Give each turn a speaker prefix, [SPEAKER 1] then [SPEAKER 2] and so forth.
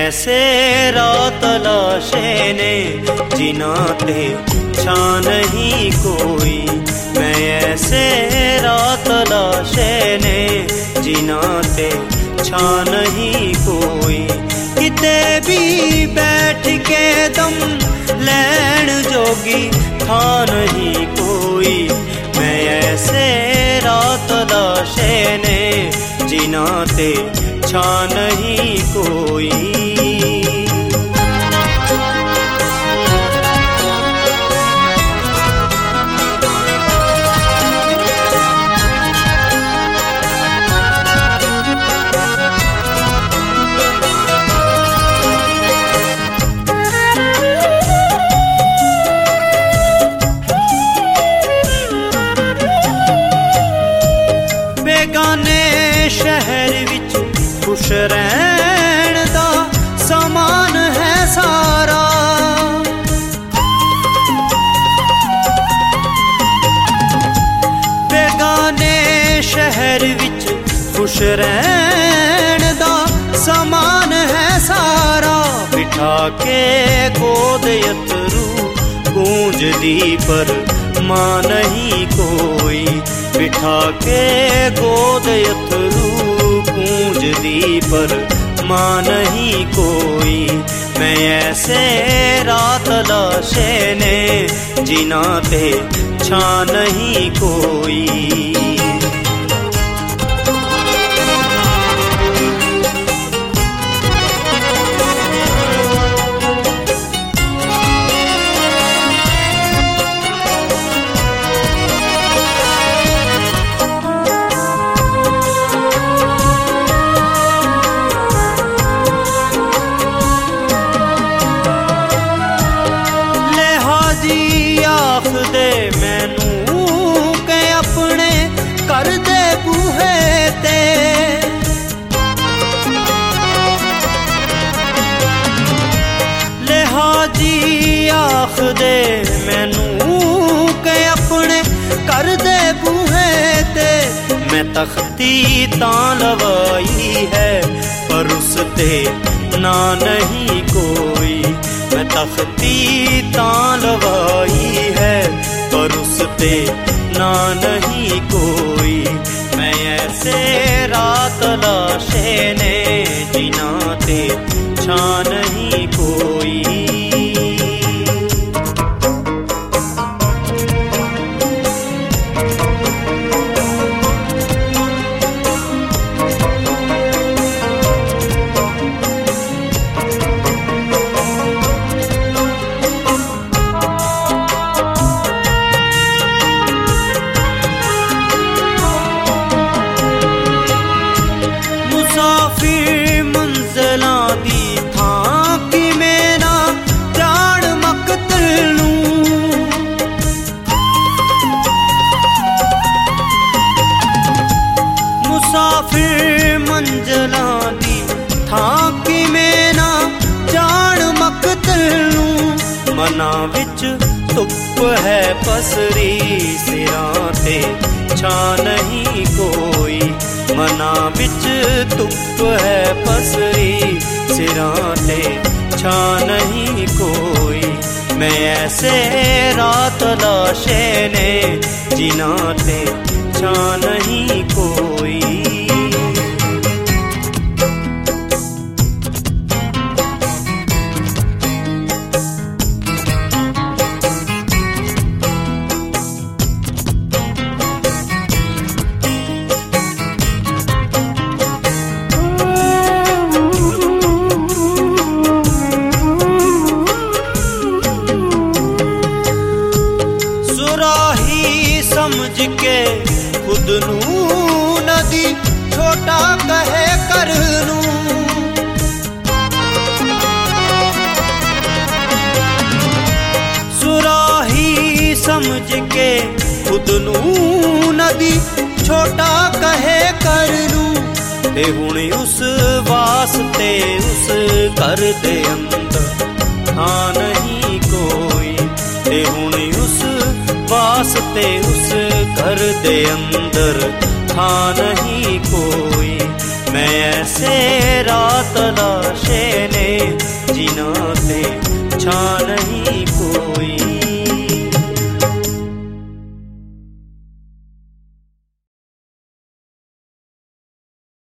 [SPEAKER 1] ऐसे रात तलाशे ने जिना ते छां नहीं कोई। मैं ऐसे रात तलाशे ने जिना ते छां नहीं कोई। किते भी बैठ के दम लैण जोगी था नहीं कोई। मैं ऐसे रात तलाशे ने जिना ते छां नहीं कोई। बेगाने शहर विच खुश रहन दा समान है सारा। बेगाने शहर विच खुश रहन दा समान है सारा। बिठा के गोद यतरू गूंजदी पर मां नहीं कोई। बिठा के गोद यतरू गूंजदी पर मां नहीं कोई। मैं ऐसे रात तलाशे ने जिना ते छां नहीं कोई। दे मैनू के अपने कर दे बूहे ते। लिहाजी आख दे मैनू के अपने कर दे बूहे ते। मैं तख्ती तां लवाई है पर उस ते ना नहीं कोई। मैं तख्ती तां लवाई है पर उस ते ना नहीं कोई। मैं ऐसे रात तलाशे ने जिना ते छां नहीं कोई। मुसाफिर मंज़िलां दी थां कि मैं ना जान मकतल नूं। मुसाफिर मंज़िलां दी थां कि मैं ना जान मकतल नूं। मना विच धुप है पसरी सिरां ते छां नहीं कोई। मना विच धुप है पसरी सिरां ते छां नहीं कोई। मैं ऐसे रात तलाशे ने जिना ते छां नहीं कोई। समझ के खुद नू नदी छोटा कहे कर नू। सुराही समझ के खुद नू नदी छोटा कहे कर नू। ते हुण उस वास्ते उस घर दे अंदर हाँ नहीं कोई। ते हुण उस वास्ते उस घर दे अंदर था नहीं कोई। मैं ऐसे रात तलाशे ने ना